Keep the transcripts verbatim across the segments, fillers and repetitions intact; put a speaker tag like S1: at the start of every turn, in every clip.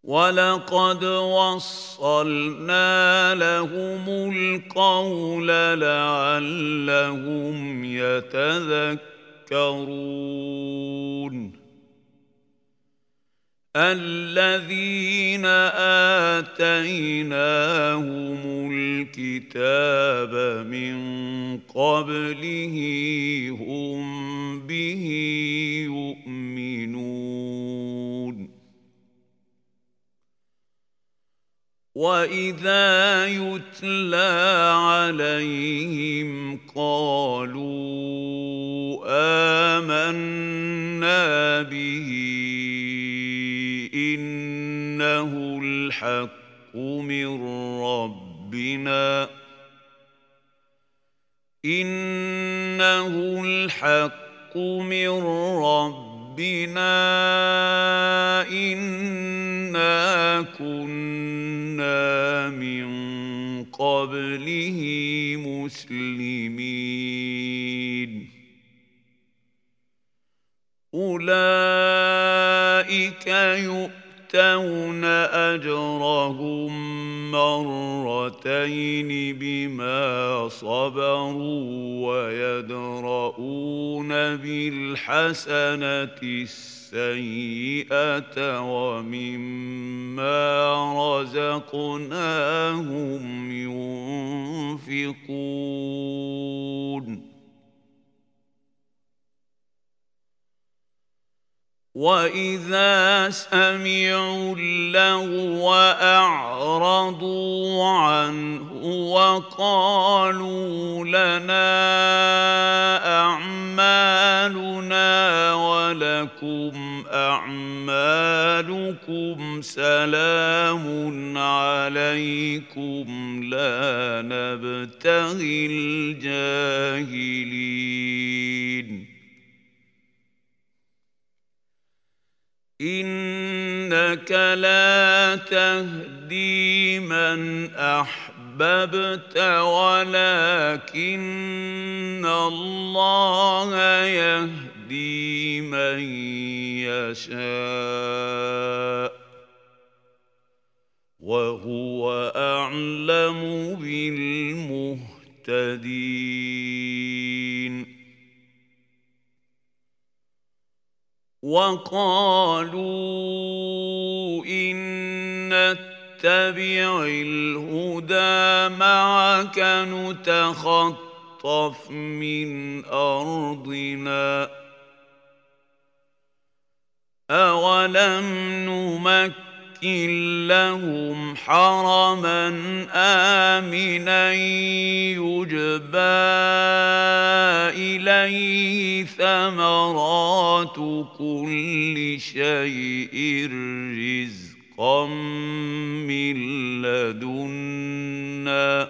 S1: وَلَقَدْ وَصَّلْنَا لَهُمُ الْقَوْلَ لَعَلَّهُمْ يَتَذَكَّرُونَ الَّذِينَ آتَيْنَاهُمُ الْكِتَابَ مِنْ قَبْلِهِ هُمْ بِهِ يُؤْمِنُونَ وَإِذَا يُتْلَى عَلَيْهِمْ قَالُوا آمَنَّا بِهِ إِنَّهُ الْحَقُّ مِنْ رَبِّنَا إِنَّهُ الْحَقُّ مِنْ رَبِّنَا إِنَّا كُنَّا مِنْ قَبْلِهِ مُسْلِمِينَ أُولَئِكَ يُؤْتَوْنَ أَجْرَهُمْ مَرَّتَيْنِ بِمَا صَبَرُوا وَيَدْرَءُونَ بِالْحَسَنَةِ السَّيِّئَةَ وَمِمَّا رَزَقْنَاهُمْ يُنْفِقُونَ وَإِذَا سَمِعُوا اللَّغْوَ أَعْرَضُوا عَنْهُ وَقَالُوا لَنَا أَعْمَالُنَا وَلَكُمْ أَعْمَالُكُمْ سَلَامٌ عَلَيْكُمْ لَا نَبْتَغِي الْجَاهِلِينَ إِنَّكَ لَا تَهْدِي مَنْ أَحْبَبْتَ وَلَكِنَّ اللَّهَ يَهْدِي مَن يَشَاءُ وَهُوَ أَعْلَمُ بِالْمُهْتَدِينَ وَقَالُوا إِن نَّتَّبِعِ الْهُدَىٰ مَعَكَ نُتَخَطَّفْ مِنْ أَرْضِنَا أَوَلَمْ نُمَكِّنْ لَهُمْ حَرَمًا آمِنًا يُجْبَىٰ إِلَيْهِ ثَمَرَاتُ كُلِّ شَيْءٍ رِّزْقًا مِّن لَّدُنَّا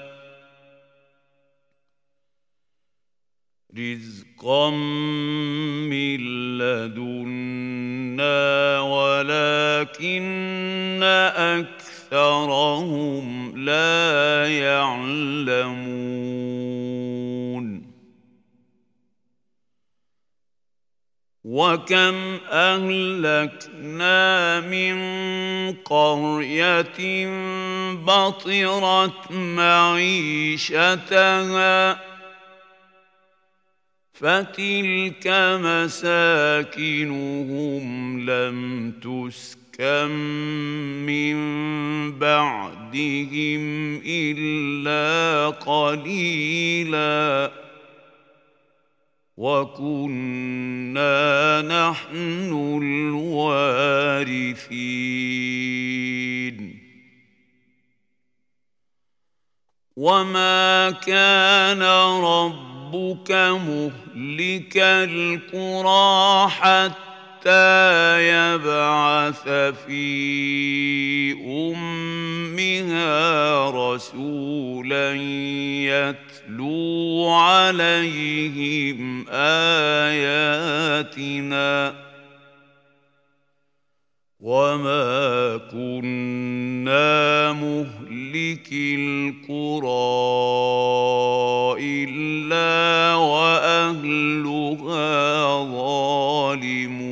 S1: رِزْقًا مِّن لَّدُنَّا وَلَكِنَّ أَكْثَرَهُمْ لَا يَعْلَمُونَ وَكَمْ أَهْلَكْنَا مِنْ قَرْيَةٍ بَطِرَتْ مَعِيشَتَهَا فَتِلْكَ مَسَاكِنُهُمْ لَمْ تُسْكَنْ مِنْ بَعْدِهِمْ إِلَّا قَلِيلًا وَكُنَّا نَحْنُ الْوَارِثِينَ وَمَا كَانَ رَبُّكَ رَبُّكَ مُهْلِكَ الْقُرَىٰ حَتَّىٰ يَبْعَثَ فِي أُمِّهَا رَسُولًا يَتْلُو عَلَيْهِمْ آيَاتِنَا وَمَا كُنَّا مُهْلِكِي الْقُرَىٰ إِلَّا وَأَهْلُهَا ظَالِمُونَ